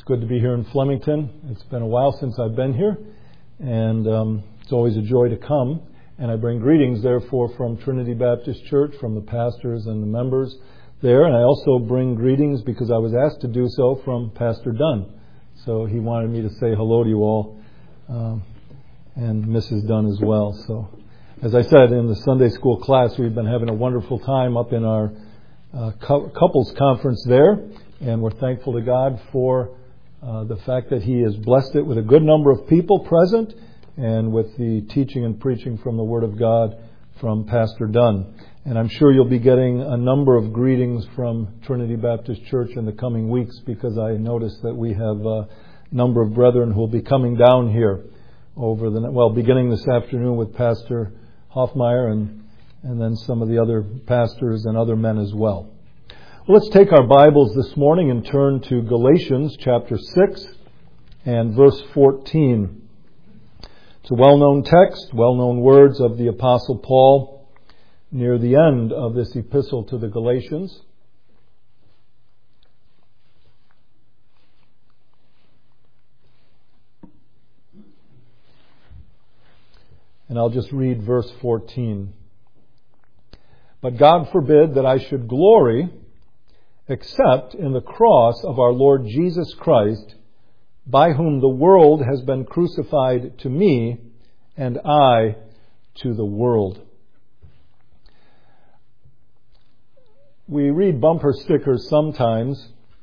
good to be here in Flemington. It's been a while since I've been here, and it's always a joy to come. And I bring greetings, therefore, from Trinity Baptist Church, from the pastors and the members there. And I also bring greetings, because I was asked to do so, from Pastor Dunn. So he wanted me to say hello to you all, and Mrs. Dunn as well. So, as I said, in the Sunday school class, we've been having a wonderful time up in our couples conference there. And we're thankful to God for the fact that He has blessed it with a good number of people present, and with the teaching and preaching from the Word of God from Pastor Dunn. And I'm sure you'll be getting a number of greetings from Trinity Baptist Church in the coming weeks, because I noticed that we have a number of brethren who will be coming down here beginning this afternoon with Pastor Hoffmeyer and then some of the other pastors and other men as well. Let's take our Bibles this morning and turn to Galatians chapter 6 and verse 14. It's a well-known text, well-known words of the Apostle Paul near the end of this epistle to the Galatians. And I'll just read verse 14. But God forbid that I should glory except in the cross of our Lord Jesus Christ, by whom the world has been crucified to me, and I to the world. We read bumper stickers sometimes,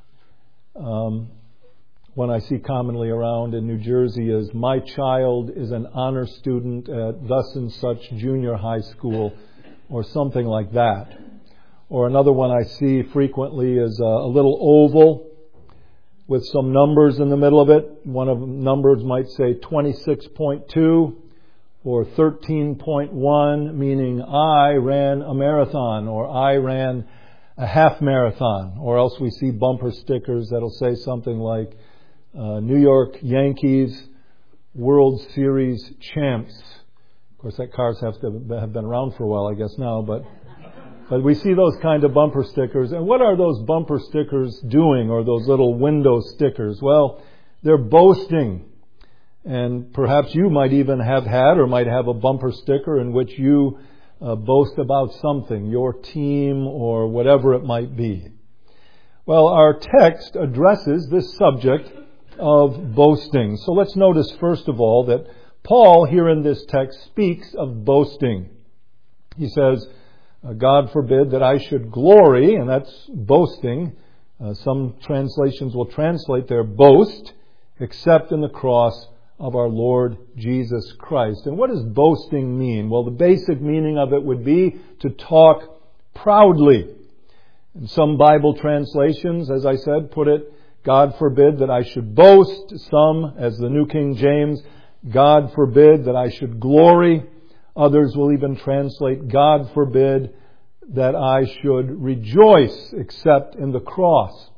one I see commonly around in New Jersey is, "My child is an honor student at thus and such junior high school," or something like that. Or another one I see frequently is a little oval with some numbers in the middle of it. One of the numbers might say 26.2 or 13.1, meaning I ran a marathon, or I ran a half marathon. Or else we see bumper stickers that'll say something like New York Yankees World Series champs. Of course, that cars have to have been around for a while, I guess now, but we see those kind of bumper stickers. And what are those bumper stickers doing, or those little window stickers? Well, they're boasting. And perhaps you might even have had or might have a bumper sticker in which you boast about something, your team or whatever it might be. Well, our text addresses this subject of boasting. So let's notice first of all that Paul here in this text speaks of boasting. He says, God forbid that I should glory, and that's boasting. Some translations will translate there boast, except in the cross of our Lord Jesus Christ. And what does boasting mean? Well, the basic meaning of it would be to talk proudly. In some Bible translations, as I said, put it, God forbid that I should boast. Some, as the New King James, God forbid that I should glory. Others will even translate, God forbid that I should rejoice except in the cross.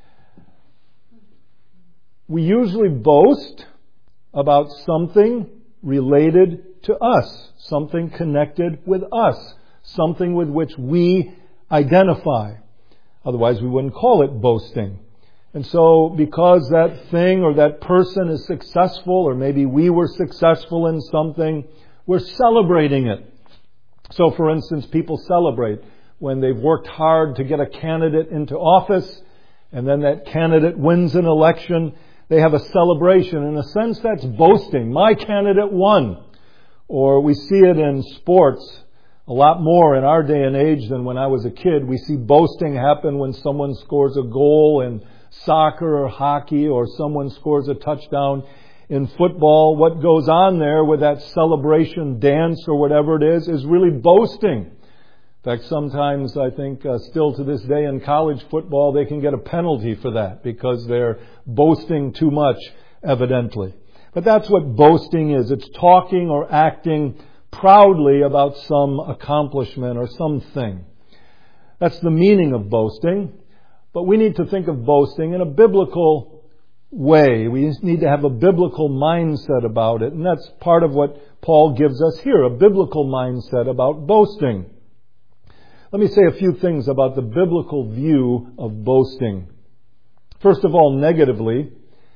We usually boast about something related to us, something connected with us, something with which we identify. Otherwise, we wouldn't call it boasting. And so, because that thing or that person is successful, or maybe we were successful in something, we're celebrating it. So, for instance, people celebrate when they've worked hard to get a candidate into office, and then that candidate wins an election. They have a celebration. In a sense, that's boasting. My candidate won. Or we see it in sports a lot more in our day and age than when I was a kid. We see boasting happen when someone scores a goal in soccer or hockey, or someone scores a touchdown in football. What goes on there with that celebration dance or whatever it is really boasting. In fact, sometimes I think still to this day in college football, they can get a penalty for that because they're boasting too much, evidently. But that's what boasting is. It's talking or acting proudly about some accomplishment or something. That's the meaning of boasting. But we need to think of boasting in a biblical way. We need to have a biblical mindset about it. And that's part of what Paul gives us here, a biblical mindset about boasting. Let me say a few things about the biblical view of boasting. First of all, negatively,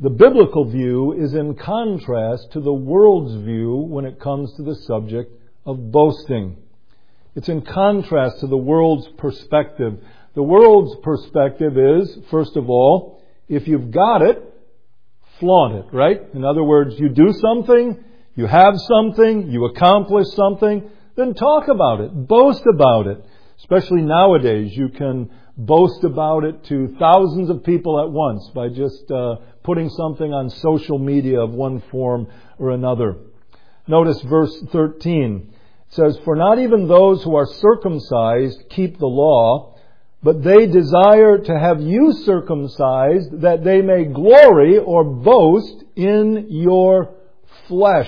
The biblical view is in contrast to the world's view when it comes to the subject of boasting. It's in contrast to the world's perspective. The world's perspective is, first of all, if you've got it, flaunt it, right? In other words, you do something, you have something, you accomplish something, then talk about it, boast about it. Especially nowadays, you can boast about it to thousands of people at once by just putting something on social media of one form or another. Notice verse 13. It says, "For not even those who are circumcised keep the law, but they desire to have you circumcised, that they may glory or boast in your flesh."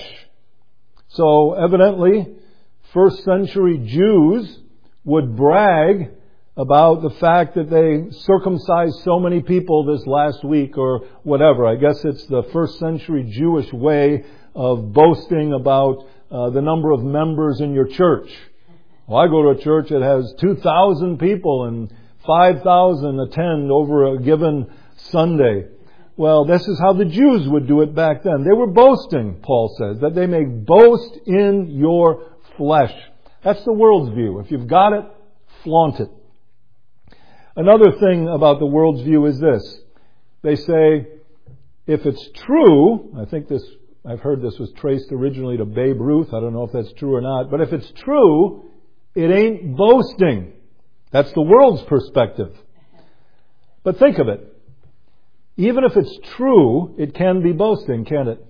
So evidently, first century Jews would brag about the fact that they circumcised so many people this last week or whatever. I guess it's the first century Jewish way of boasting about the number of members in your church. Well, I go to a church that has 2,000 people and 5,000 attend over a given Sunday. Well, this is how the Jews would do it back then. They were boasting, Paul says, that they may boast in your flesh. That's the world's view. If you've got it, flaunt it. Another thing about the world's view is this. They say, if it's true, I've heard this was traced originally to Babe Ruth. I don't know if that's true or not. But if it's true, it ain't boasting. That's the world's perspective. But think of it. Even if it's true, it can be boasting, can't it?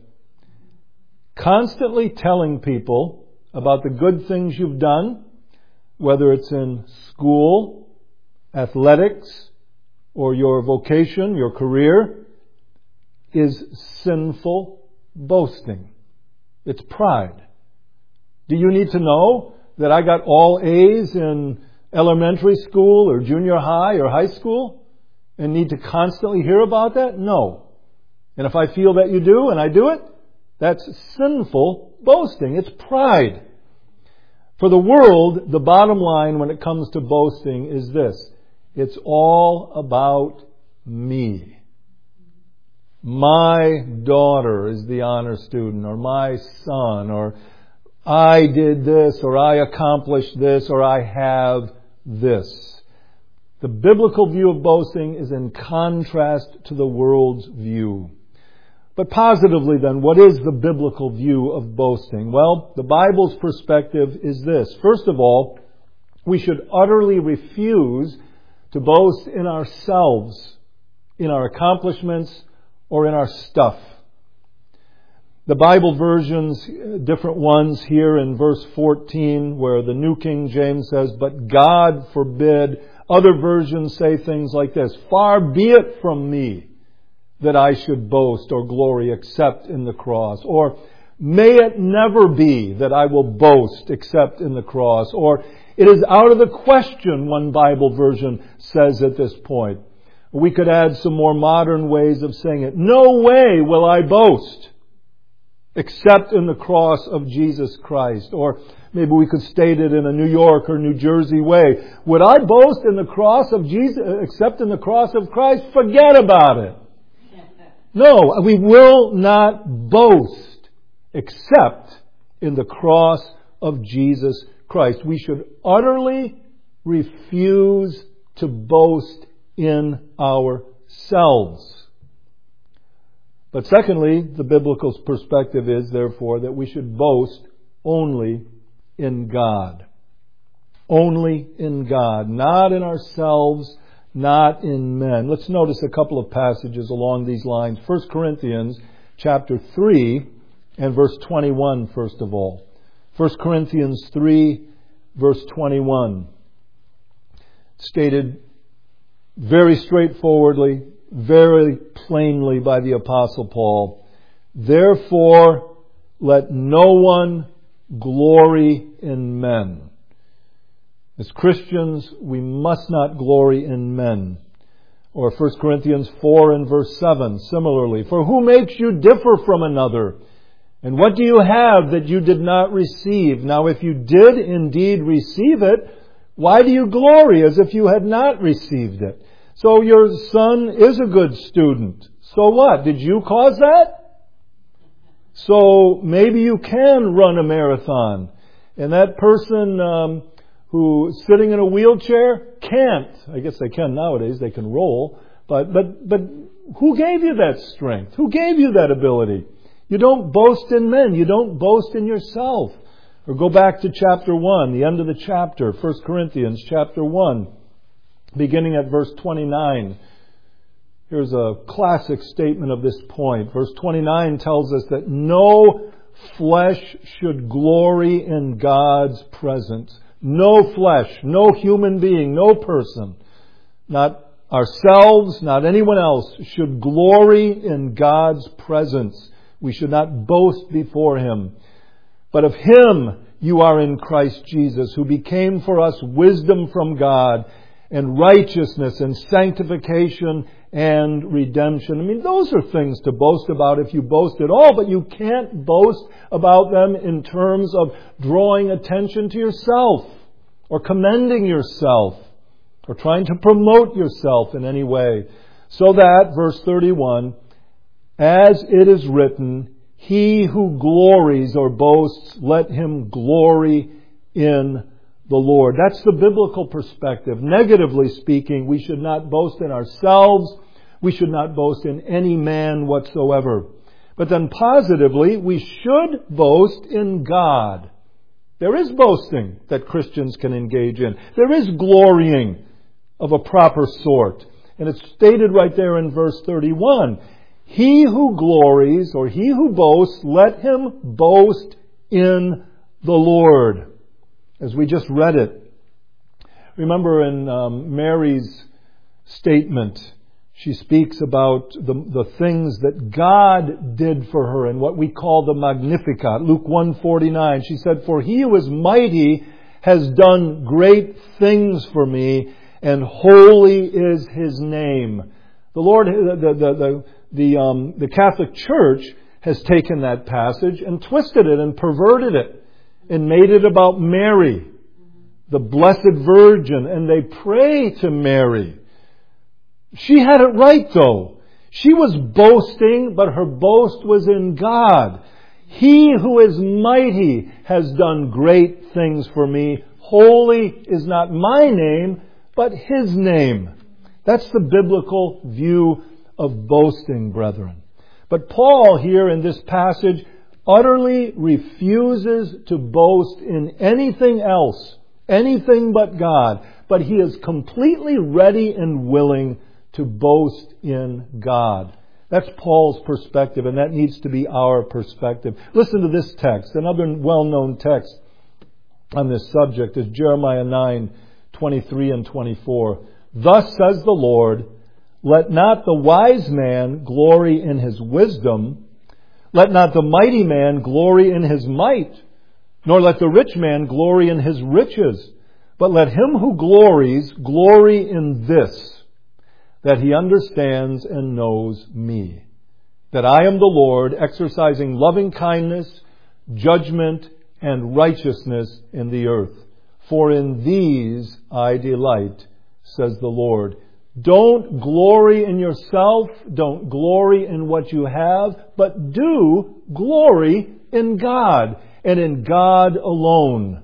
Constantly telling people about the good things you've done, whether it's in school, athletics, or your vocation, your career, is sinful boasting. It's pride. Do you need to know that I got all A's in elementary school or junior high or high school and need to constantly hear about that? No. And if I feel that you do and I do it, that's sinful boasting. It's pride. For the world, the bottom line when it comes to boasting is this. It's all about me. My daughter is the honor student, or my son, or I did this, or I accomplished this, or I have this. The biblical view of boasting is in contrast to the world's view. But positively then, what is the biblical view of boasting? Well, the Bible's perspective is this. First of all, we should utterly refuse to boast in ourselves, in our accomplishments, or in our stuff. The Bible versions, different ones here in verse 14, where the New King James says, "But God forbid." Other versions say things like this, "Far be it from me that I should boast or glory except in the cross." Or, "May it never be that I will boast except in the cross." Or, "It is out of the question," one Bible version says at this point. We could add some more modern ways of saying it. "No way will I boast except in the cross of Jesus Christ." Or maybe we could state it in a New York or New Jersey way. "Would I boast in the cross of Jesus except in the cross of Christ? Forget about it." No, we will not boast except in the cross of Jesus Christ. We should utterly refuse to boast in ourselves. But secondly, the biblical perspective is, therefore, that we should boast only in God. Only in God. Not in ourselves, not in men. Let's notice a couple of passages along these lines. 1 Corinthians chapter 3 and verse 21, first of all. 1 Corinthians 3, verse 21. Stated very straightforwardly, very plainly by the Apostle Paul. "Therefore, let no one glory in men." As Christians, we must not glory in men. Or 1 Corinthians 4 and verse 7, similarly. "For who makes you differ from another? And what do you have that you did not receive? Now if you did indeed receive it, why do you glory as if you had not received it? So your son is a good student. So what? Did you cause that? So maybe you can run a marathon. And that person who's sitting in a wheelchair can't. I guess they can nowadays. They can roll. But who gave you that strength? Who gave you that ability? You don't boast in men. You don't boast in yourself. Or go back to chapter 1, the end of the chapter, 1 Corinthians chapter 1, beginning at verse 29. Here's a classic statement of this point. Verse 29 tells us that no flesh should glory in God's presence. No flesh, no human being, no person, not ourselves, not anyone else, should glory in God's presence. We should not boast before Him. But of Him you are in Christ Jesus, who became for us wisdom from God, and righteousness and sanctification and redemption. I mean, those are things to boast about if you boast at all, but you can't boast about them in terms of drawing attention to yourself or commending yourself or trying to promote yourself in any way. So that, verse 31, as it is written, he who glories or boasts, let him glory in the Lord. That's the biblical perspective. Negatively speaking, we should not boast in ourselves. We should not boast in any man whatsoever. But then positively, we should boast in God. There is boasting that Christians can engage in. There is glorying of a proper sort. And it's stated right there in verse 31. He who glories, or he who boasts, let him boast in the Lord. As we just read it. Remember in Mary's statement, she speaks about the things that God did for her in what we call the Magnificat. Luke 1:49, she said, "For he who is mighty has done great things for me, and holy is his name." The Lord, the Catholic Church has taken that passage and twisted it and perverted it and made it about Mary, the Blessed Virgin, and they pray to Mary. She had it right though. She was boasting, but her boast was in God. He who is mighty has done great things for me. Holy is not my name, but His name. That's the biblical view of boasting, brethren. But Paul here in this passage utterly refuses to boast in anything else, anything but God. But he is completely ready and willing to boast in God. That's Paul's perspective, and that needs to be our perspective. Listen to this text. Another well-known text on this subject is Jeremiah 9:23 and 24. Thus says the Lord, let not the wise man glory in his wisdom, let not the mighty man glory in his might, nor let the rich man glory in his riches, but let him who glories glory in this, that he understands and knows me, that I am the Lord, exercising loving kindness, judgment, and righteousness in the earth. For in these I delight, says the Lord. Don't glory in yourself. Don't glory in what you have. But do glory in God and in God alone.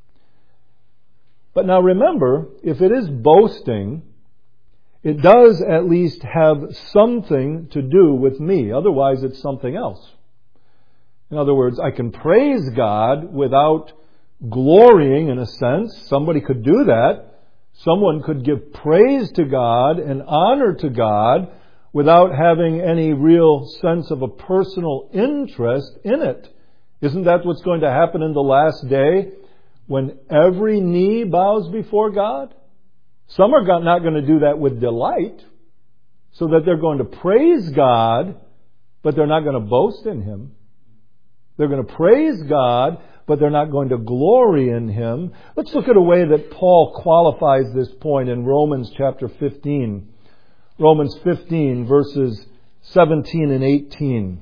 But now remember, if it is boasting, it does at least have something to do with me. Otherwise, it's something else. In other words, I can praise God without glorying in a sense. Somebody could do that. Someone could give praise to God and honor to God without having any real sense of a personal interest in it. Isn't that what's going to happen in the last day when every knee bows before God? Some are not going to do that with delight, so that they're going to praise God, but they're not going to boast in Him. They're going to praise God, but they're not going to glory in Him. Let's look at a way that Paul qualifies this point in Romans chapter 15. Romans 15, verses 17 and 18.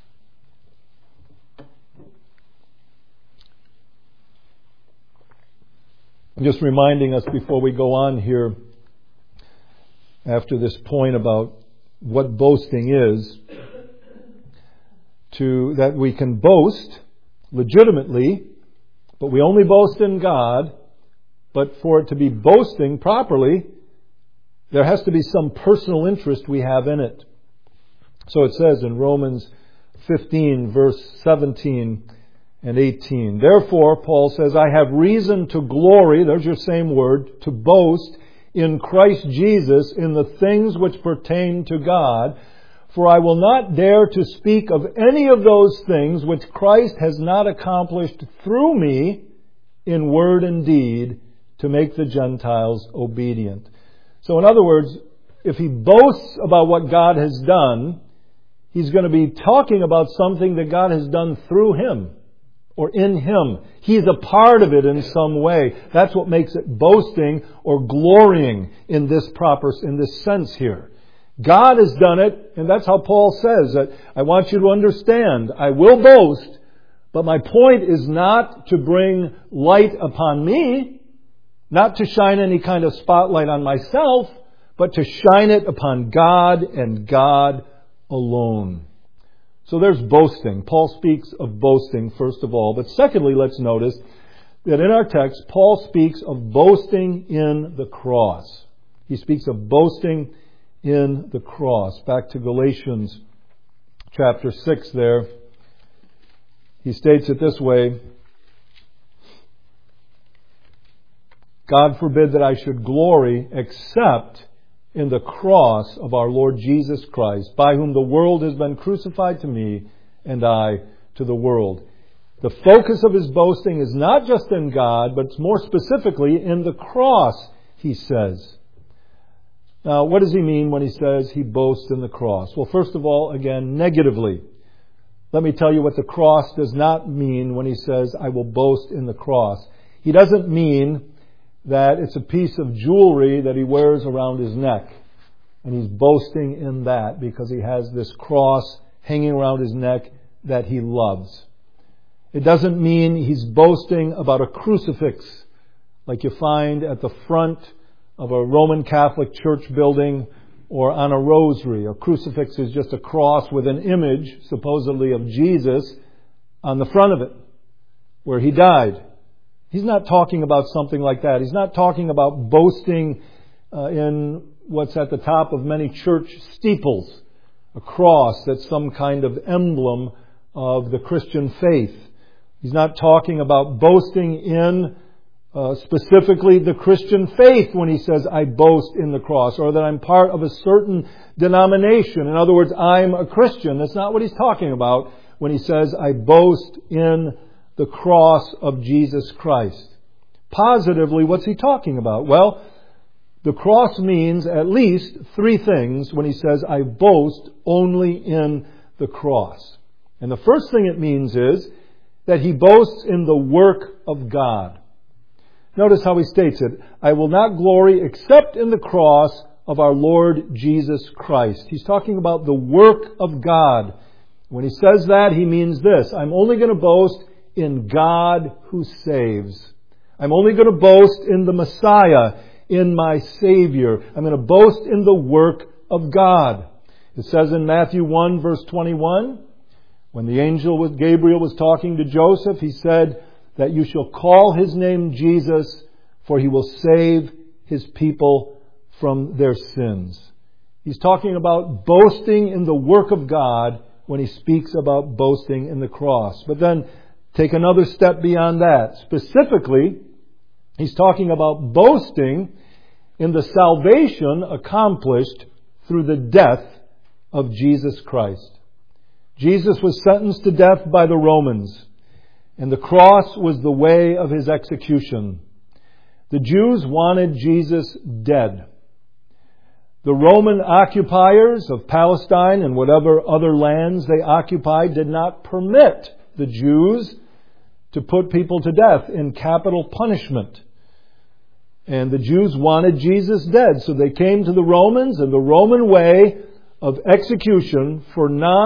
I'm just reminding us before we go on here, after this point about what boasting is, that we can boast legitimately, but we only boast in God. But for it to be boasting properly, there has to be some personal interest we have in it. So it says in Romans 15, verse 17 and 18, "Therefore," Paul says, "I have reason to glory," there's your same word, to boast, "in Christ Jesus in the things which pertain to God. For I will not dare to speak of any of those things which Christ has not accomplished through me in word and deed to make the Gentiles obedient." So in other words, if he boasts about what God has done, he's going to be talking about something that God has done through him or in him. He's a part of it in some way. That's what makes it boasting or glorying in this sense here. God has done it, and that's how Paul says that I want you to understand, I will boast, but my point is not to bring light upon me, not to shine any kind of spotlight on myself, but to shine it upon God and God alone. So there's boasting. Paul speaks of boasting, first of all. But secondly, let's notice that in our text, Paul speaks of boasting in the cross. He speaks of boasting in the cross. Back to Galatians chapter 6 there. He states it this way, "God forbid that I should glory except in the cross of our Lord Jesus Christ, by whom the world has been crucified to me, and I to the world." The focus of his boasting is not just in God, but more specifically in the cross, he says. Now, what does he mean when he says he boasts in the cross? Well, first of all, again, negatively. Let me tell you what the cross does not mean when he says, "I will boast in the cross." He doesn't mean that it's a piece of jewelry that he wears around his neck. And he's boasting in that because he has this cross hanging around his neck that he loves. It doesn't mean he's boasting about a crucifix like you find at the front of a Roman Catholic church building or on a rosary. A crucifix is just a cross with an image, supposedly of Jesus, on the front of it, where he died. He's not talking about something like that. He's not talking about boasting in what's at the top of many church steeples, a cross that's some kind of emblem of the Christian faith. He's not talking about boasting in specifically the Christian faith when he says, "I boast in the cross," or that I'm part of a certain denomination. In other words, I'm a Christian. That's not what he's talking about when he says, "I boast in the cross of Jesus Christ." Positively, what's he talking about? Well, the cross means at least three things when he says, "I boast only in the cross." And the first thing it means is that he boasts in the work of God. Notice how he states it. "I will not glory except in the cross of our Lord Jesus Christ." He's talking about the work of God. When he says that, he means this: I'm only going to boast in God who saves. I'm only going to boast in the Messiah, in my Savior. I'm going to boast in the work of God. It says in Matthew 1 verse 21, when the angel Gabriel was talking to Joseph, he said that you shall call his name Jesus, for he will save his people from their sins. He's talking about boasting in the work of God when he speaks about boasting in the cross. But then take another step beyond that. Specifically, he's talking about boasting in the salvation accomplished through the death of Jesus Christ. Jesus was sentenced to death by the Romans, and the cross was the way of his execution. The Jews wanted Jesus dead. The Roman occupiers of Palestine and whatever other lands they occupied did not permit the Jews to put people to death in capital punishment. And the Jews wanted Jesus dead, so they came to the Romans, and the Roman way of execution for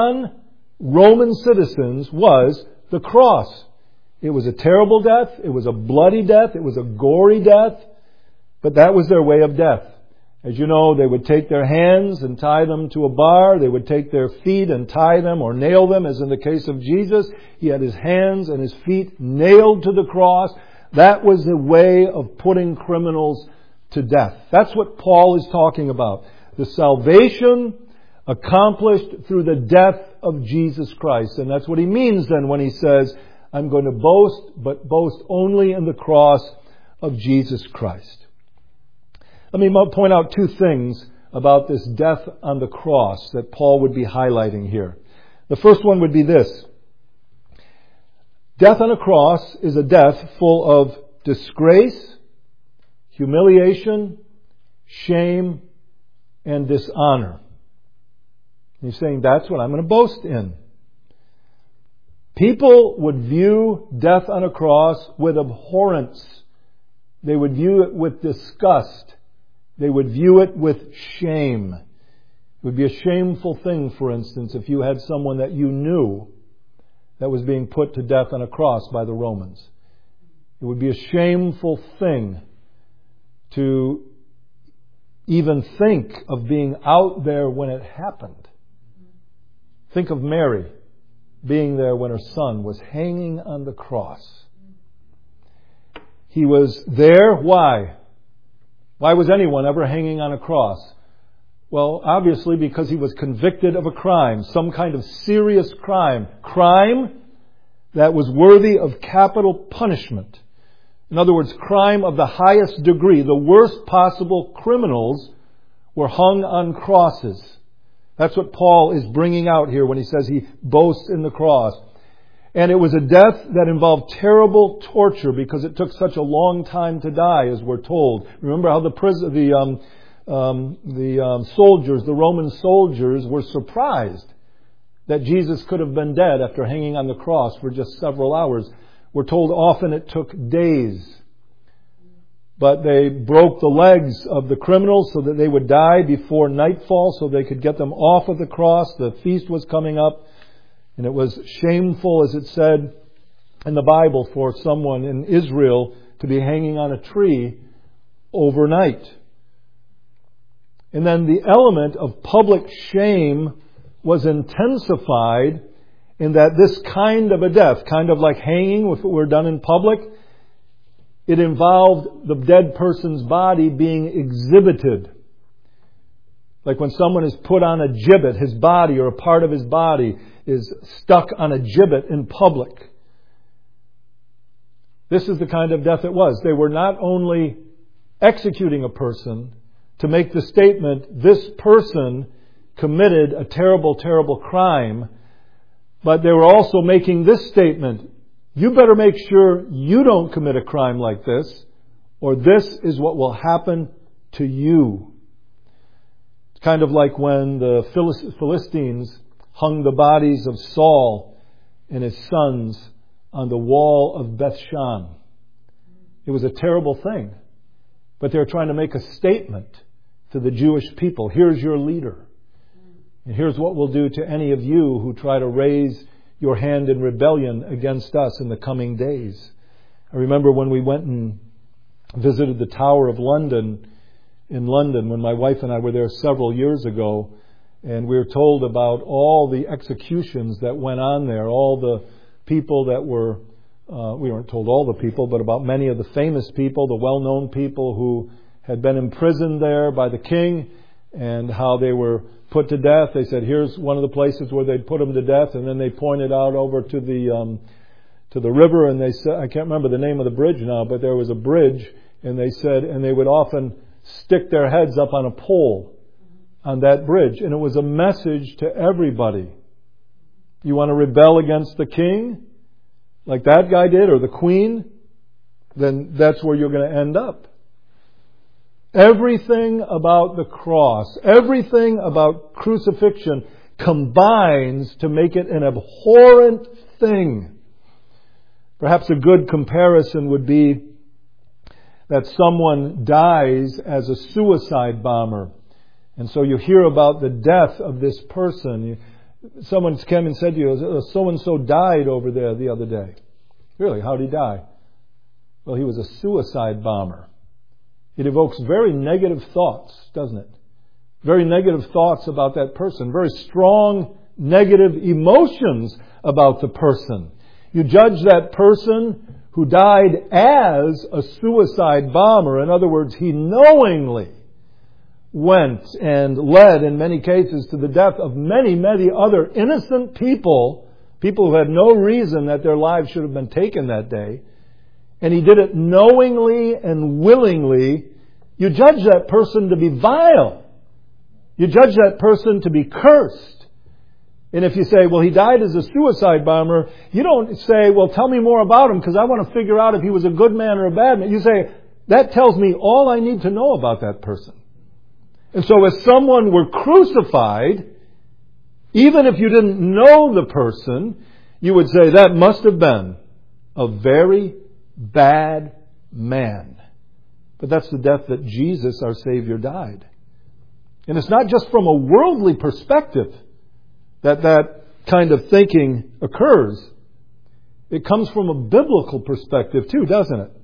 non-Roman citizens was the cross. It was a terrible death, it was a bloody death, it was a gory death, but that was their way of death. As you know, they would take their hands and tie them to a bar. They would take their feet and tie them or nail them, as in the case of Jesus. He had his hands and his feet nailed to the cross. That was the way of putting criminals to death. That's what Paul is talking about. The salvation accomplished through the death of Jesus Christ. And that's what he means then when he says, I'm going to boast, but boast only in the cross of Jesus Christ. Let me point out two things about this death on the cross that Paul would be highlighting here. The first one would be this. Death on a cross is a death full of disgrace, humiliation, shame, and dishonor. He's saying that's what I'm going to boast in. People would view death on a cross with abhorrence. They would view it with disgust. They would view it with shame. It would be a shameful thing, for instance, if you had someone that you knew that was being put to death on a cross by the Romans. It would be a shameful thing to even think of being out there when it happened. Think of Mary being there when her son was hanging on the cross. He was there. Why? Why was anyone ever hanging on a cross? Well, obviously because he was convicted of a crime, some kind of serious crime. Crime that was worthy of capital punishment. In other words, crime of the highest degree. The worst possible criminals were hung on crosses. That's what Paul is bringing out here when he says he boasts in the cross. And it was a death that involved terrible torture because it took such a long time to die, as we're told. Remember how the Roman soldiers were surprised that Jesus could have been dead after hanging on the cross for just several hours. We're told often it took days. But they broke the legs of the criminals so that they would die before nightfall so they could get them off of the cross. The feast was coming up. And it was shameful, as it said in the Bible, for someone in Israel to be hanging on a tree overnight. And then the element of public shame was intensified in that this kind of a death, kind of like hanging if it were done in public, it involved the dead person's body being exhibited. Like when someone is put on a gibbet, his body or a part of his body is stuck on a gibbet in public. This is the kind of death it was. They were not only executing a person to make the statement, this person committed a terrible, terrible crime, but they were also making this statement, you better make sure you don't commit a crime like this, or this is what will happen to you. It's kind of like when the Philistines hung the bodies of Saul and his sons on the wall of Bethshan. It was a terrible thing. But they were trying to make a statement to the Jewish people. Here's your leader. And here's what we'll do to any of you who try to raise your hand in rebellion against us in the coming days. I remember when we went and visited the Tower of London in London, when my wife and I were there several years ago, and we were told about all the executions that went on there, all the people that were, we weren't told all the people, but about many of the famous people, the well-known people who had been imprisoned there by the king, and how they were put to death. They said, here's one of the places where they'd put them to death, and then they pointed out over to the river, and they said, I can't remember the name of the bridge now, but there was a bridge, and they said, and they would often stick their heads up on a pole on that bridge, and it was a message to everybody. You want to rebel against the king, like that guy did, or the queen, then that's where you're going to end up. Everything about the cross, everything about crucifixion combines to make it an abhorrent thing. Perhaps a good comparison would be that someone dies as a suicide bomber. And so you hear about the death of this person. Someone came and said to you, so-and-so died over there the other day. Really, how did he die? Well, he was a suicide bomber. it evokes very negative thoughts, doesn't it? Very negative thoughts about that person. Very strong negative emotions about the person. You judge that person who died as a suicide bomber. In other words, he knowingly went and led, in many cases, to the death of many, many other innocent people who had no reason that their lives should have been taken that day. And he did it knowingly and willingly. You judge that person to be vile. You judge that person to be cursed. And if you say, well, he died as a suicide bomber, you don't say, well, tell me more about him because I want to figure out if he was a good man or a bad man. You say, that tells me all I need to know about that person. And so if someone were crucified, even if you didn't know the person, you would say that must have been a very bad man. But that's the death that Jesus, our Savior, died. And it's not just from a worldly perspective that kind of thinking occurs. It comes from a biblical perspective too, doesn't it?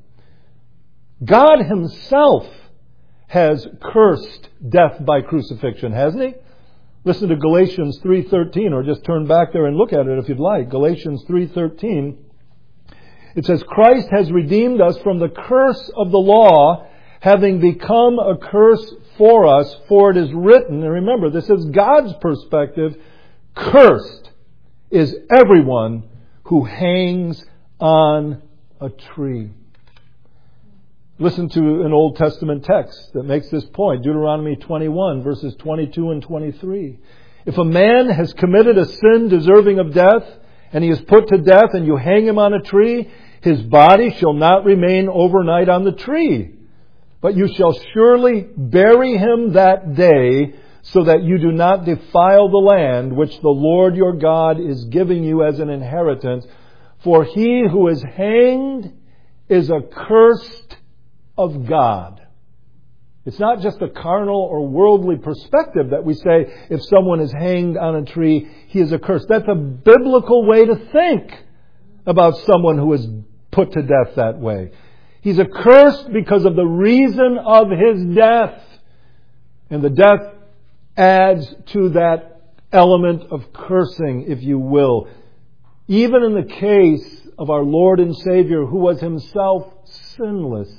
God Himself has cursed death by crucifixion, hasn't He? Listen to Galatians 3:13, or just turn back there and look at it if you'd like. Galatians 3:13. It says, Christ has redeemed us from the curse of the law, having become a curse for us, for it is written, and remember, this is God's perspective, cursed is everyone who hangs on a tree. Listen to an Old Testament text that makes this point. Deuteronomy 21, verses 22 and 23. If a man has committed a sin deserving of death, and he is put to death, and you hang him on a tree, his body shall not remain overnight on the tree. But you shall surely bury him that day, so that you do not defile the land which the Lord your God is giving you as an inheritance. For he who is hanged is accursed of God. It's not just a carnal or worldly perspective that we say if someone is hanged on a tree, he is accursed. That's a biblical way to think about someone who is put to death that way. He's accursed because of the reason of his death. And the death adds to that element of cursing, if you will. Even in the case of our Lord and Savior, who was Himself sinless,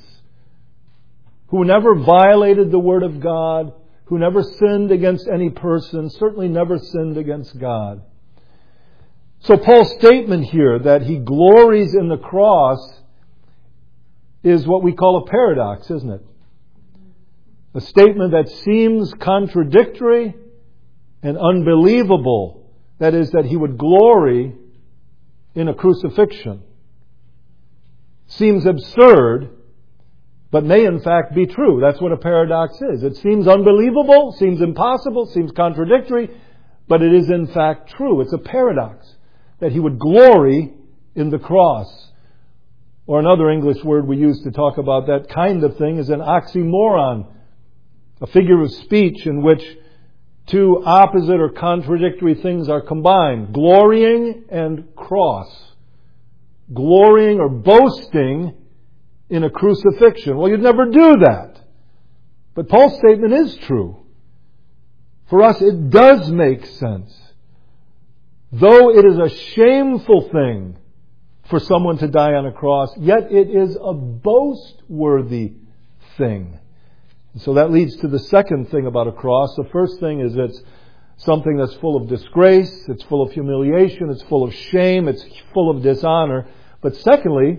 who never violated the Word of God, who never sinned against any person, certainly never sinned against God. So Paul's statement here that he glories in the cross is what we call a paradox, isn't it? A statement that seems contradictory and unbelievable. That is, that he would glory in a crucifixion. Seems absurd, but may in fact be true. That's what a paradox is. It seems unbelievable, seems impossible, seems contradictory, but it is in fact true. It's a paradox that he would glory in the cross. Or another English word we use to talk about that kind of thing is an oxymoron, a figure of speech in which two opposite or contradictory things are combined. Glorying and cross. Glorying or boasting in a crucifixion. Well, you'd never do that. But Paul's statement is true. For us, it does make sense. Though it is a shameful thing for someone to die on a cross, yet it is a boast-worthy thing. And so that leads to the second thing about a cross. The first thing is it's something that's full of disgrace, it's full of humiliation, it's full of shame, it's full of dishonor. But secondly,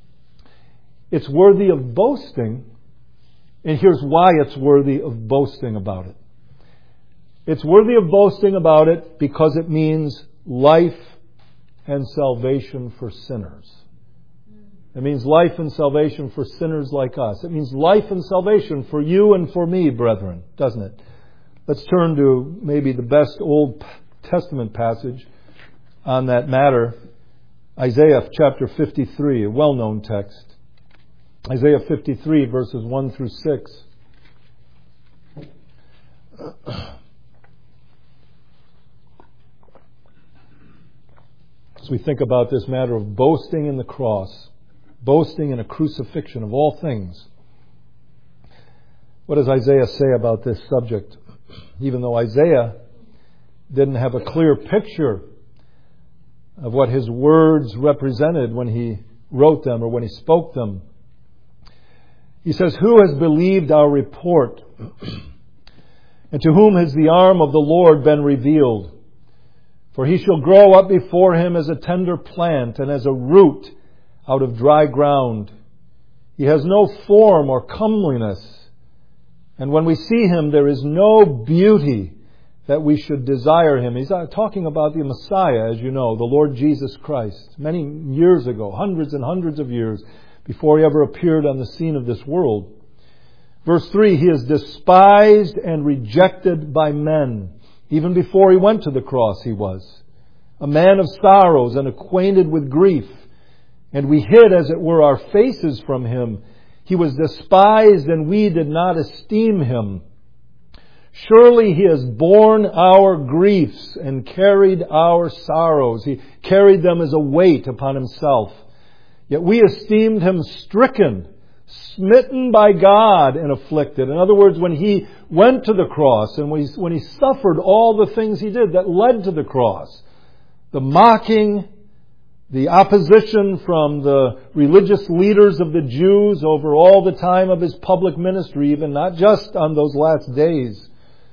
it's worthy of boasting, and here's why it's worthy of boasting about it. It's worthy of boasting about it because it means life and salvation for sinners. It means life and salvation for sinners like us. It means life and salvation for you and for me, brethren, doesn't it? Let's turn to maybe the best Old Testament passage on that matter. Isaiah chapter 53, a well-known text. Isaiah 53, verses 1 through 6. As we think about this matter of boasting in the cross, boasting in a crucifixion of all things. What does Isaiah say about this subject? Even though Isaiah didn't have a clear picture of what his words represented when he wrote them or when he spoke them, he says, "Who has believed our report? And to whom has the arm of the Lord been revealed? For he shall grow up before him as a tender plant and as a root out of dry ground. He has no form or comeliness. And when we see him, there is no beauty that we should desire him." He's talking about the Messiah, as you know, the Lord Jesus Christ, many years ago, hundreds and hundreds of years before he ever appeared on the scene of this world. Verse 3, "He is despised and rejected by men." Even before he went to the cross, he was. "A man of sorrows and acquainted with grief. And we hid, as it were, our faces from him. He was despised, and we did not esteem him. Surely he has borne our griefs and carried our sorrows." He carried them as a weight upon himself. "Yet we esteemed him stricken, smitten by God, and afflicted." In other words, when he went to the cross and when he suffered all the things he did that led to the cross, the mocking, the opposition from the religious leaders of the Jews over all the time of his public ministry, even not just on those last days,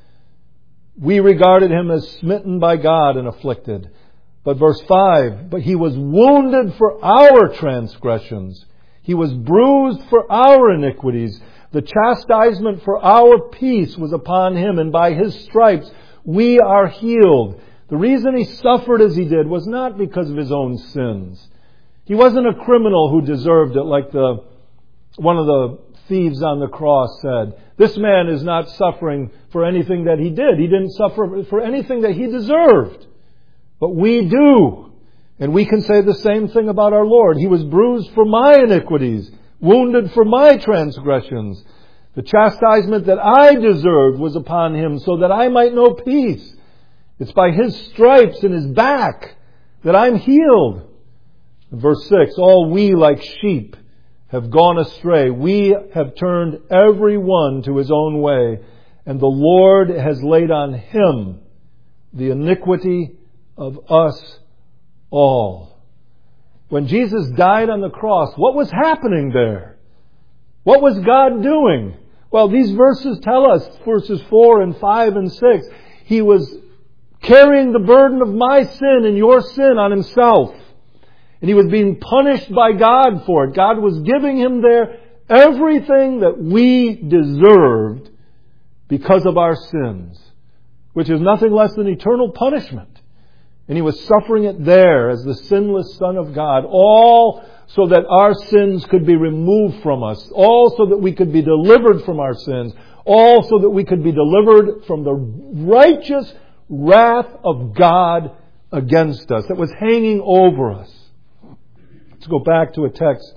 we regarded him as smitten by God and afflicted. But verse 5, "But he was wounded for our transgressions. He was bruised for our iniquities. The chastisement for our peace was upon him, and by his stripes we are healed." The reason he suffered as he did was not because of his own sins. He wasn't a criminal who deserved it, like one of the thieves on the cross said. This man is not suffering for anything that he did. He didn't suffer for anything that he deserved. But we do. And we can say the same thing about our Lord. "He was bruised for my iniquities, wounded for my transgressions. The chastisement that I deserved was upon him, so that I might know peace. It's by his stripes in his back that I'm healed." Verse 6, "All we like sheep have gone astray. We have turned every one to his own way. And the Lord has laid on him the iniquity of us all." When Jesus died on the cross, what was happening there? What was God doing? Well, these verses tell us, verses 4 and 5 and 6, He was carrying the burden of my sin and your sin on himself. And he was being punished by God for it. God was giving him there everything that we deserved because of our sins, which is nothing less than eternal punishment. And he was suffering it there as the sinless Son of God, all so that our sins could be removed from us, all so that we could be delivered from our sins, all so that we could be delivered from the righteous wrath of God against us that was hanging over us. Let's go back to a text,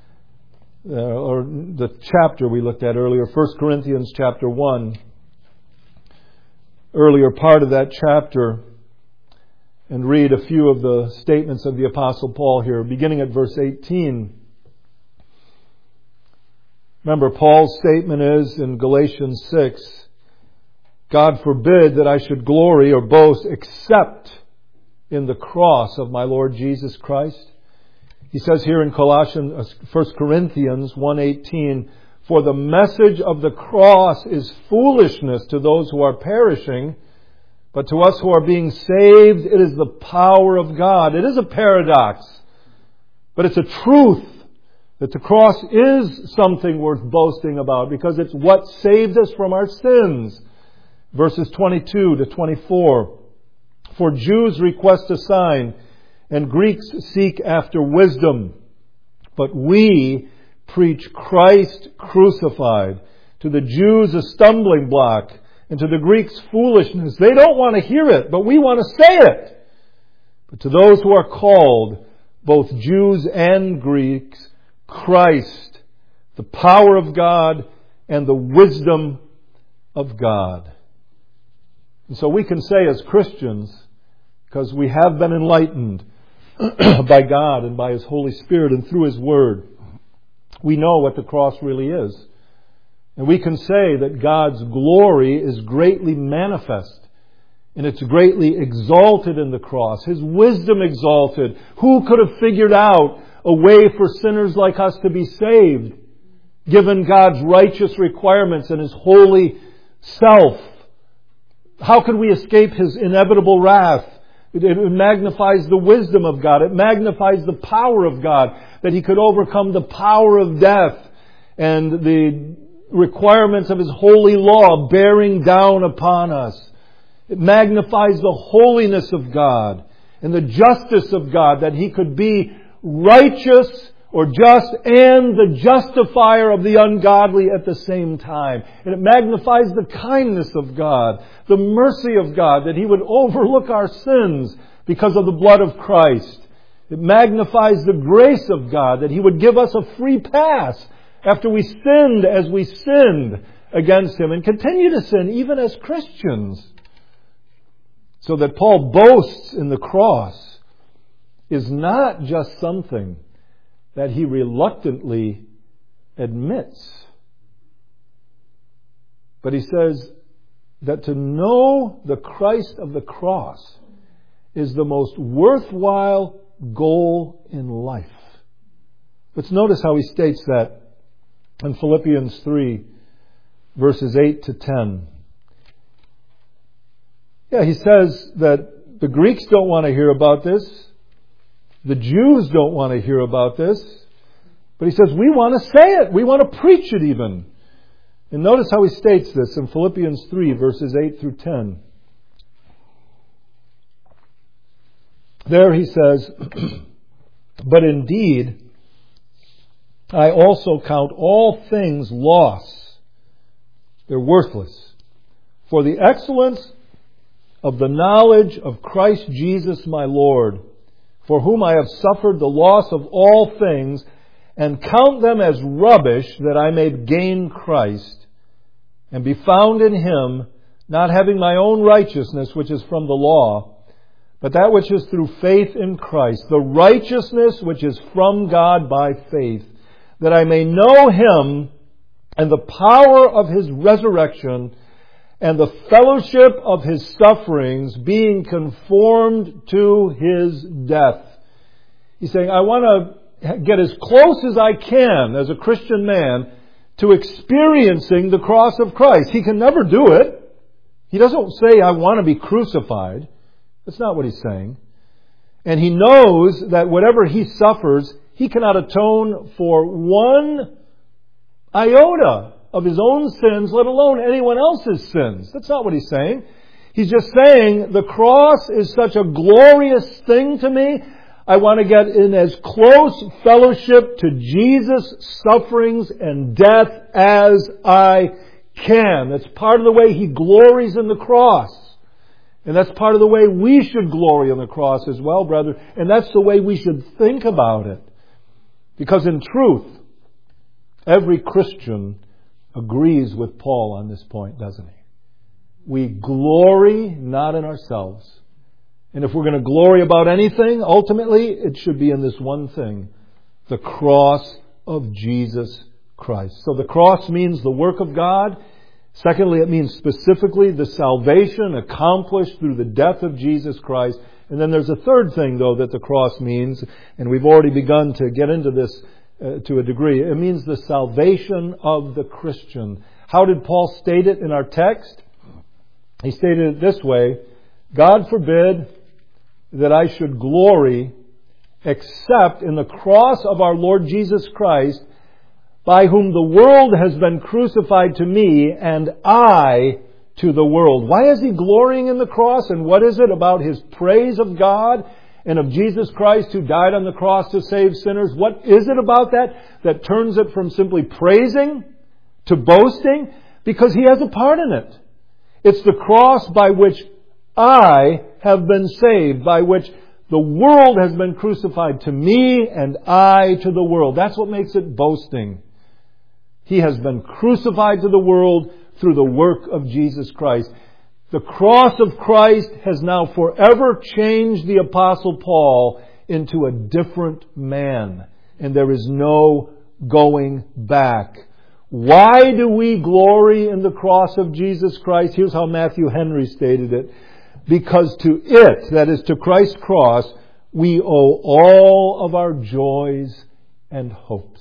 or the chapter we looked at earlier, 1 Corinthians chapter 1. Earlier part of that chapter, and read a few of the statements of the Apostle Paul here, beginning at verse 18. Remember, Paul's statement is in Galatians 6, God forbid that I should glory or boast except in the cross of my Lord Jesus Christ. He says here in 1 Corinthians 1:18, for the message of the cross is foolishness to those who are perishing, but to us who are being saved, it is the power of God. It is a paradox, but it's a truth that the cross is something worth boasting about because it's what saved us from our sins. Verses 22 to 24. For Jews request a sign, and Greeks seek after wisdom. But we preach Christ crucified. To the Jews a stumbling block, and to the Greeks foolishness. They don't want to hear it, but we want to say it. But to those who are called, both Jews and Greeks, Christ, the power of God and the wisdom of God. And so we can say as Christians, because we have been enlightened by God and by His Holy Spirit and through His Word, we know what the cross really is. And we can say that God's glory is greatly manifest, and it's greatly exalted in the cross. His wisdom exalted. Who could have figured out a way for sinners like us to be saved, given God's righteous requirements and His holy self? How could we escape His inevitable wrath? It magnifies the wisdom of God. It magnifies the power of God, that He could overcome the power of death and the requirements of His holy law bearing down upon us. It magnifies the holiness of God and the justice of God, that He could be righteous or just and the justifier of the ungodly at the same time. And it magnifies the kindness of God, the mercy of God, that He would overlook our sins because of the blood of Christ. It magnifies the grace of God, that He would give us a free pass after we sinned as we sinned against Him and continue to sin even as Christians. So that Paul boasts in the cross is not just something that he reluctantly admits. But he says that to know the Christ of the cross is the most worthwhile goal in life. Let's notice how he states that in Philippians 3, verses 8 to 10. Yeah, he says that the Greeks don't want to hear about this. The Jews don't want to hear about this. But he says, we want to say it. We want to preach it even. And notice how he states this in Philippians 3, verses 8 through 10. There he says, but indeed, I also count all things loss. They're worthless. For the excellence of the knowledge of Christ Jesus my Lord, for whom I have suffered the loss of all things, and count them as rubbish, that I may gain Christ, and be found in Him, not having my own righteousness, which is from the law, but that which is through faith in Christ, the righteousness which is from God by faith, that I may know Him and the power of His resurrection, and the fellowship of His sufferings, being conformed to His death. He's saying, I want to get as close as I can as a Christian man to experiencing the cross of Christ. He can never do it. He doesn't say, I want to be crucified. That's not what he's saying. And he knows that whatever he suffers, he cannot atone for one iota of his own sins, let alone anyone else's sins. That's not what he's saying. He's just saying the cross is such a glorious thing to me. I want to get in as close fellowship to Jesus' sufferings and death as I can. That's part of the way He glories in the cross. And that's part of the way we should glory in the cross as well, brother. And that's the way we should think about it. Because in truth, every Christian agrees with Paul on this point, doesn't he? We glory not in ourselves. And if we're going to glory about anything, ultimately, it should be in this one thing, the cross of Jesus Christ. So the cross means the work of God. Secondly, it means specifically the salvation accomplished through the death of Jesus Christ. And then there's a third thing, though, that the cross means, and we've already begun to get into this to a degree. It means the salvation of the Christian. How did Paul state it in our text? He stated it this way: God forbid that I should glory except in the cross of our Lord Jesus Christ, by whom the world has been crucified to me and I to the world. Why is he glorying in the cross? And what is it about his praise of God and of Jesus Christ who died on the cross to save sinners? What is it about that turns it from simply praising to boasting? Because he has a part in it. It's the cross by which I have been saved, by which the world has been crucified to me and I to the world. That's what makes it boasting. He has been crucified to the world through the work of Jesus Christ. The cross of Christ has now forever changed the Apostle Paul into a different man. And there is no going back. Why do we glory in the cross of Jesus Christ? Here's how Matthew Henry stated it. Because to it, that is to Christ's cross, we owe all of our joys and hopes.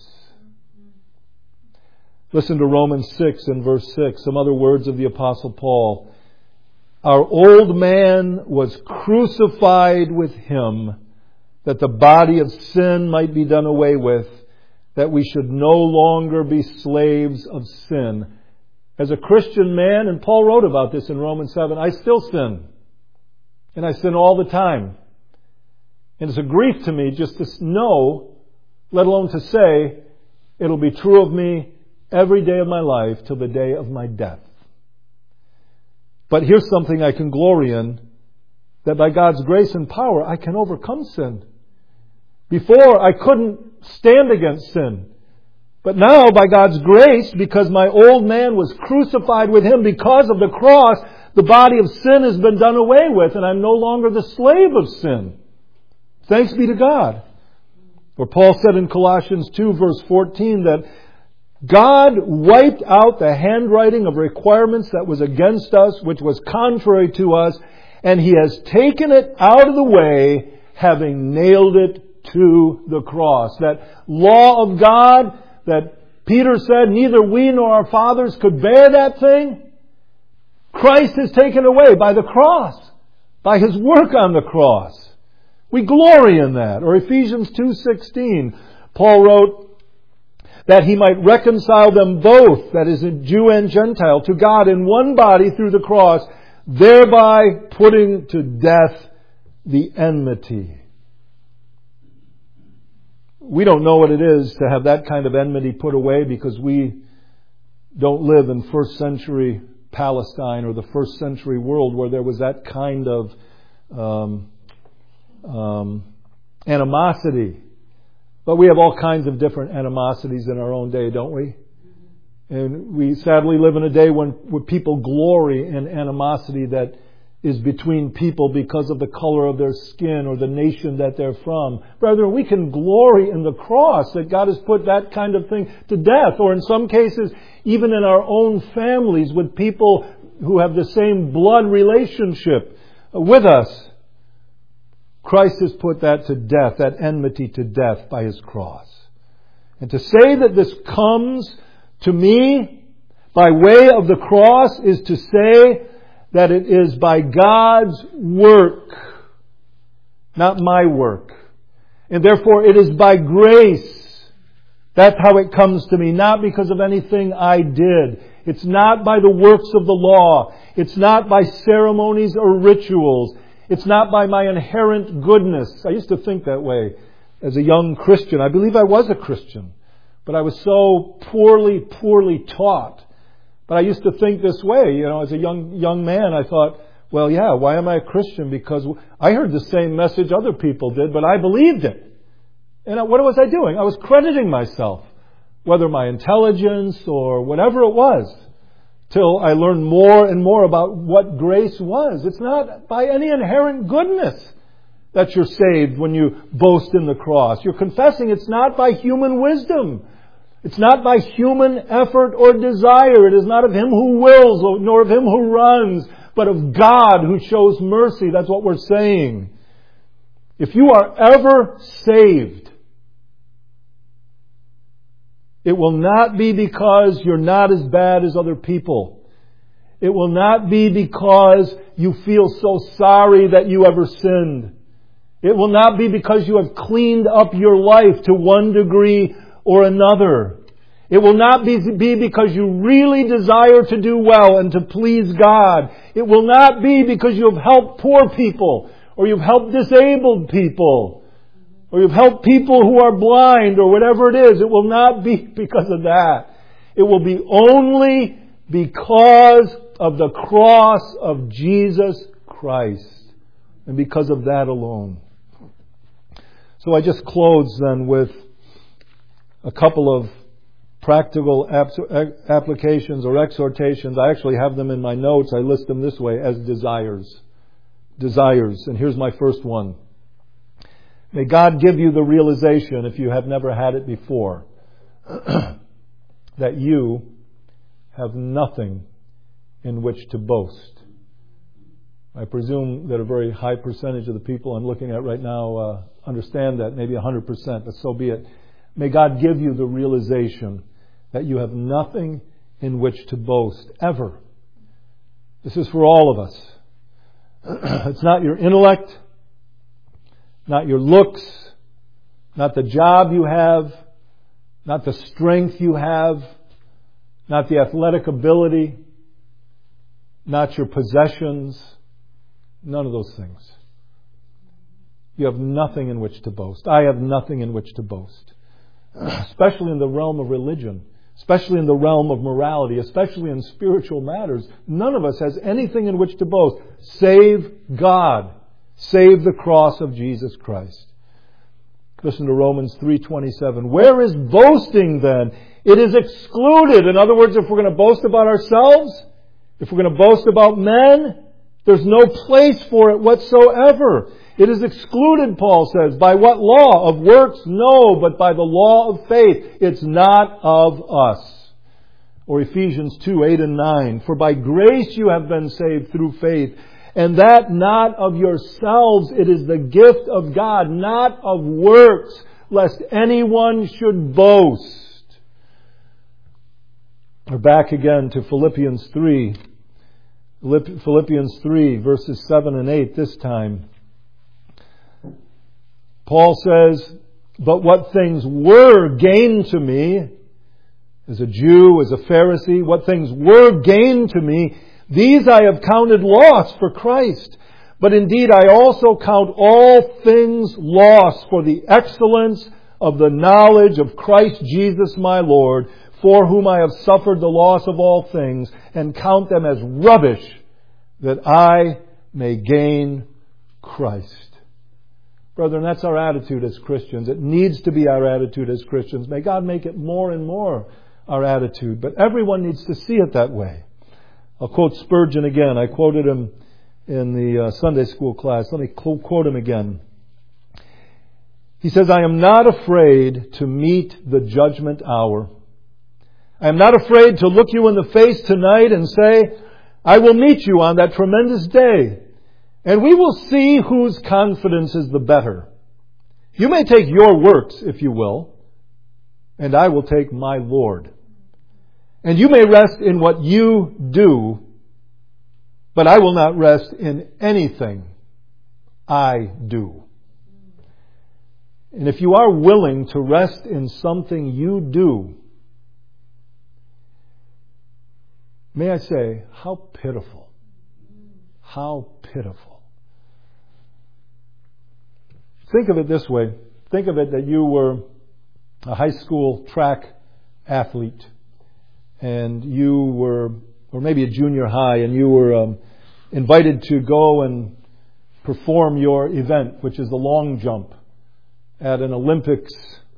Listen to Romans 6 and verse 6, some other words of the Apostle Paul. Our old man was crucified with Him, that the body of sin might be done away with, that we should no longer be slaves of sin. As a Christian man, and Paul wrote about this in Romans 7, I still sin. And I sin all the time. And it's a grief to me just to know, let alone to say, it'll be true of me every day of my life till the day of my death. But here's something I can glory in, that by God's grace and power, I can overcome sin. Before, I couldn't stand against sin. But now, by God's grace, because my old man was crucified with Him because of the cross, the body of sin has been done away with, and I'm no longer the slave of sin. Thanks be to God. For Paul said in Colossians 2 verse 14 that God wiped out the handwriting of requirements that was against us, which was contrary to us, and He has taken it out of the way, having nailed it to the cross. That law of God that Peter said neither we nor our fathers could bear that thing, Christ has taken away by the cross, by His work on the cross. We glory in that. Or Ephesians 2:16, Paul wrote that He might reconcile them both, that is, Jew and Gentile, to God in one body through the cross, thereby putting to death the enmity. We don't know what it is to have that kind of enmity put away because we don't live in first century Palestine or the first century world where there was that kind of animosity. But we have all kinds of different animosities in our own day, don't we? And we sadly live in a day when people glory in animosity that is between people because of the color of their skin or the nation that they're from. Brethren, we can glory in the cross that God has put that kind of thing to death. Or in some cases, even in our own families with people who have the same blood relationship with us. Christ has put that to death, that enmity to death by His cross. And to say that this comes to me by way of the cross is to say that it is by God's work, not my work. And therefore it is by grace. That's how it comes to me, not because of anything I did. It's not by the works of the law. It's not by ceremonies or rituals. It's not by my inherent goodness. I used to think that way as a young Christian. I believe I was a Christian, but I was so poorly taught. But I used to think this way, as a young man. I thought, well, yeah, why am I a Christian? Because I heard the same message other people did, but I believed it. And what was I doing? I was crediting myself, whether my intelligence or whatever it was, till I learned more and more about what grace was. It's not by any inherent goodness that you're saved when you boast in the cross. You're confessing it's not by human wisdom. It's not by human effort or desire. It is not of him who wills, nor of him who runs, but of God who shows mercy. That's what we're saying. If you are ever saved, it will not be because you're not as bad as other people. It will not be because you feel so sorry that you ever sinned. It will not be because you have cleaned up your life to one degree or another. It will not be because you really desire to do well and to please God. It will not be because you have helped poor people, or you've helped disabled people, or you've helped people who are blind, or whatever it is. It will not be because of that. It will be only because of the cross of Jesus Christ, and because of that alone. So I just close then with a couple of practical applications or exhortations. I actually have them in my notes. I list them this way as desires. Desires. And here's my first one. May God give you the realization, if you have never had it before, that you have nothing in which to boast. I presume that a very high percentage of the people I'm looking at right now understand that, maybe 100%, but so be it. May God give you the realization that you have nothing in which to boast, ever. This is for all of us. It's not your intellect, not your looks, not the job you have, not the strength you have, not the athletic ability, not your possessions, none of those things. You have nothing in which to boast. I have nothing in which to boast. Especially in the realm of religion, especially in the realm of morality, especially in spiritual matters. None of us has anything in which to boast, save God, save the cross of Jesus Christ. Listen to Romans 3:27. Where is boasting then? It is excluded. In other words, if we're going to boast about ourselves, if we're going to boast about men, there's no place for it whatsoever. It is excluded, Paul says. By what law? Of works? No, but by the law of faith. It's not of us. Or Ephesians 2:8 and 9. For by grace you have been saved through faith, and that not of yourselves. It is the gift of God, not of works, lest anyone should boast. We're back again to Philippians 3. Philippians 3, verses 7 and 8 this time. Paul says, but what things were gain to me, as a Jew, as a Pharisee, what things were gain to me, these I have counted loss for Christ. But indeed I also count all things loss for the excellence of the knowledge of Christ Jesus my Lord, for whom I have suffered the loss of all things, and count them as rubbish, that I may gain Christ. Brethren, that's our attitude as Christians. It needs to be our attitude as Christians. May God make it more and more our attitude. But everyone needs to see it that way. I'll quote Spurgeon again. I quoted him in the Sunday school class. Let me quote him again. He says, I am not afraid to meet the judgment hour. I am not afraid to look you in the face tonight and say, I will meet you on that tremendous day. And we will see whose confidence is the better. You may take your works, if you will, and I will take my Lord. And you may rest in what you do, but I will not rest in anything I do. And if you are willing to rest in something you do, may I say, how pitiful. How pitiful. Think of it this way. Think of it that you were a high school track athlete and you were, or maybe a junior high, and you were invited to go and perform your event, which is the long jump, at an Olympics.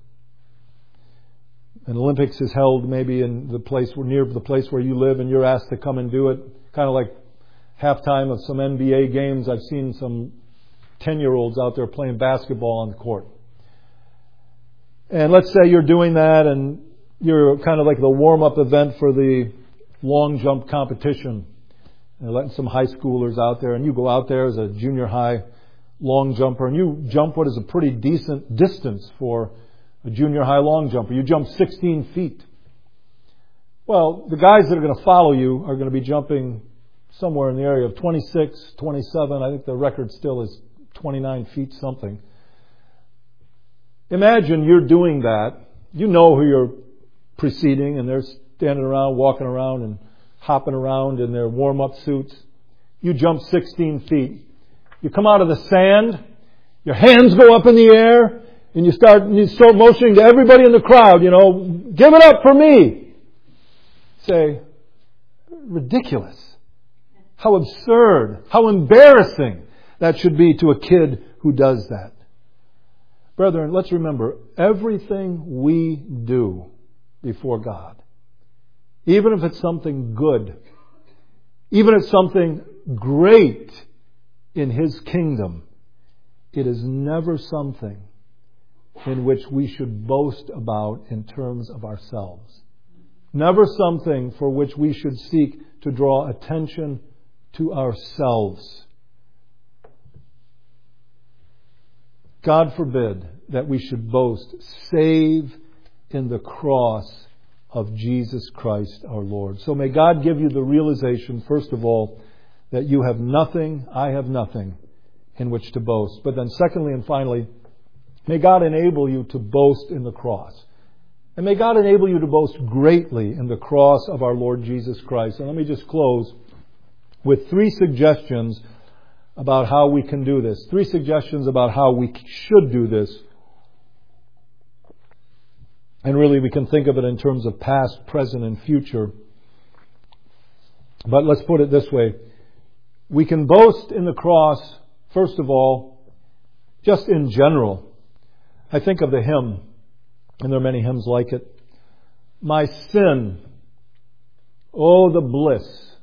An Olympics is held maybe in the place near the place where you live, and you're asked to come and do it. Kind of like halftime of some NBA games. I've seen some 10-year-olds out there playing basketball on the court. And let's say you're doing that, and you're kind of like the warm-up event for the long jump competition. They're letting some high schoolers out there, and you go out there as a junior high long jumper, and you jump what is a pretty decent distance for a junior high long jumper. You jump 16 feet. Well, the guys that are going to follow you are going to be jumping somewhere in the area of 26, 27. I think the record still is 29 feet something. Imagine you're doing that. You know who you're preceding, and they're standing around, walking around, and hopping around in their warm-up suits. You jump 16 feet. You come out of the sand. Your hands go up in the air, and you start motioning to everybody in the crowd, give it up for me. Say, ridiculous. How absurd. How embarrassing that should be to a kid who does that. Brethren, let's remember, everything we do before God, even if it's something good, even if it's something great in His kingdom, it is never something in which we should boast about in terms of ourselves. Never something for which we should seek to draw attention to ourselves. God forbid that we should boast save in the cross of Jesus Christ our Lord. So may God give you the realization, first of all, that you have nothing, I have nothing in which to boast. But then secondly and finally, may God enable you to boast in the cross. And may God enable you to boast greatly in the cross of our Lord Jesus Christ. And let me just close with 3 suggestions about how we can do this. 3 suggestions about how we should do this. And really we can think of it in terms of past, present, and future. But let's put it this way. We can boast in the cross, first of all, just in general. I think of the hymn, and there are many hymns like it. My sin, oh the bliss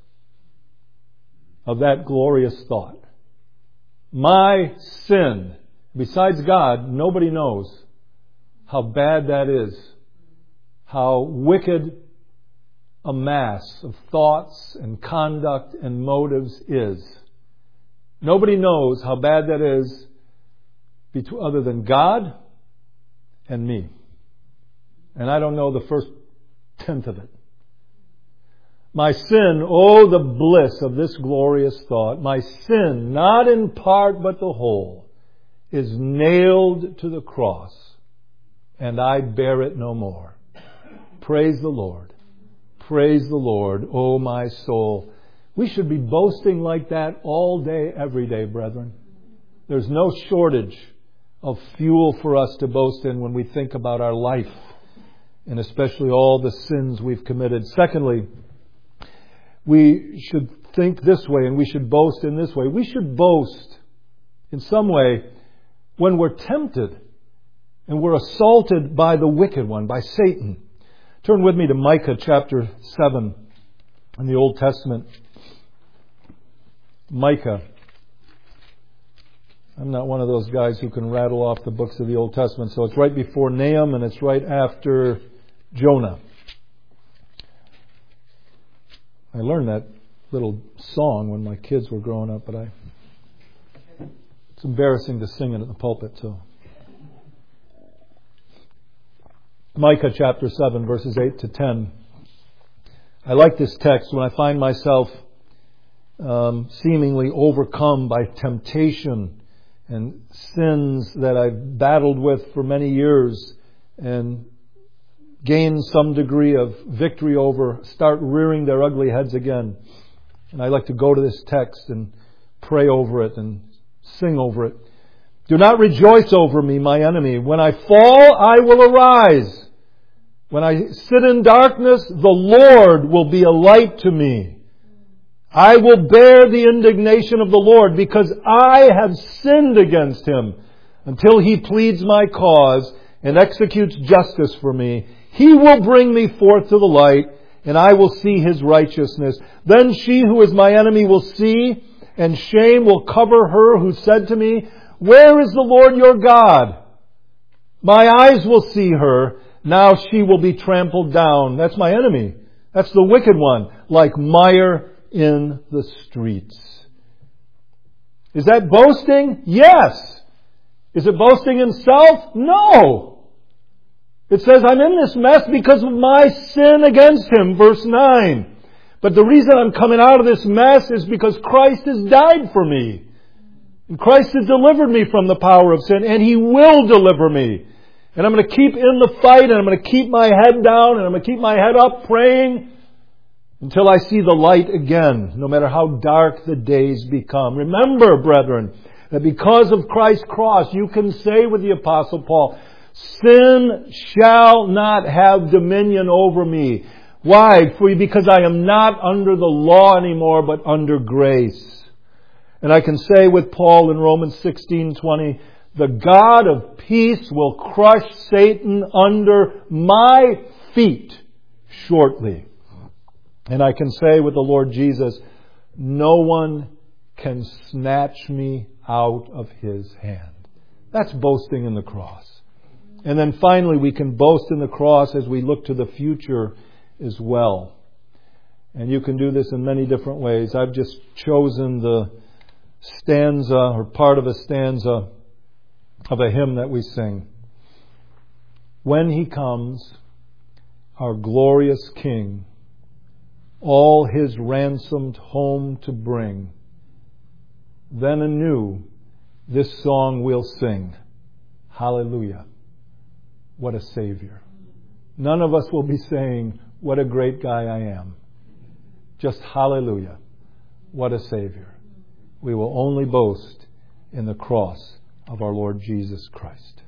of that glorious thought. My sin, besides God, nobody knows how bad that is, how wicked a mass of thoughts and conduct and motives is. Nobody knows how bad that is other than God and me. And I don't know the first tenth of it. My sin, oh the bliss of this glorious thought. My sin, not in part but the whole, is nailed to the cross, and I bear it no more. Praise the Lord. Praise the Lord, O my soul. We should be boasting like that all day, every day, brethren. There's no shortage of fuel for us to boast in when we think about our life, and especially all the sins we've committed. Secondly, we should think this way, and we should boast in this way. We should boast in some way when we're tempted and we're assaulted by the wicked one, by Satan. Turn with me to Micah chapter 7 in the Old Testament. Micah. I'm not one of those guys who can rattle off the books of the Old Testament, so it's right before Nahum and it's right after Jonah. I learned that little song when my kids were growing up, but it's embarrassing to sing it at the pulpit, so. Micah chapter 7, verses 8 to 10. I like this text when I find myself seemingly overcome by temptation and sins that I've battled with for many years and gain some degree of victory over, start rearing their ugly heads again. And I like to go to this text and pray over it and sing over it. Do not rejoice over me, my enemy. When I fall, I will arise. When I sit in darkness, the Lord will be a light to me. I will bear the indignation of the Lord because I have sinned against Him. Until He pleads my cause and executes justice for me, He will bring me forth to the light, and I will see His righteousness. Then she who is my enemy will see, and shame will cover her who said to me, where is the Lord your God? My eyes will see her. Now she will be trampled down. That's my enemy. That's the wicked one, like mire in the streets. Is that boasting? Yes. Is it boasting in self? No. It says, I'm in this mess because of my sin against Him, verse 9. But the reason I'm coming out of this mess is because Christ has died for me. And Christ has delivered me from the power of sin, and He will deliver me. And I'm going to keep in the fight, and I'm going to keep my head down, and I'm going to keep my head up praying until I see the light again, no matter how dark the days become. Remember, brethren, that because of Christ's cross, you can say with the Apostle Paul, sin shall not have dominion over me. Why? Because I am not under the law anymore, but under grace. And I can say with Paul in Romans 16:20, the God of peace will crush Satan under my feet shortly. And I can say with the Lord Jesus, no one can snatch me out of His hand. That's boasting in the cross. And then finally, we can boast in the cross as we look to the future as well. And you can do this in many different ways. I've just chosen the stanza or part of a stanza of a hymn that we sing. When He comes, our glorious King, all His ransomed home to bring, then anew this song we'll sing. Hallelujah. What a Savior. None of us will be saying, what a great guy I am. Just hallelujah. What a Savior. We will only boast in the cross of our Lord Jesus Christ.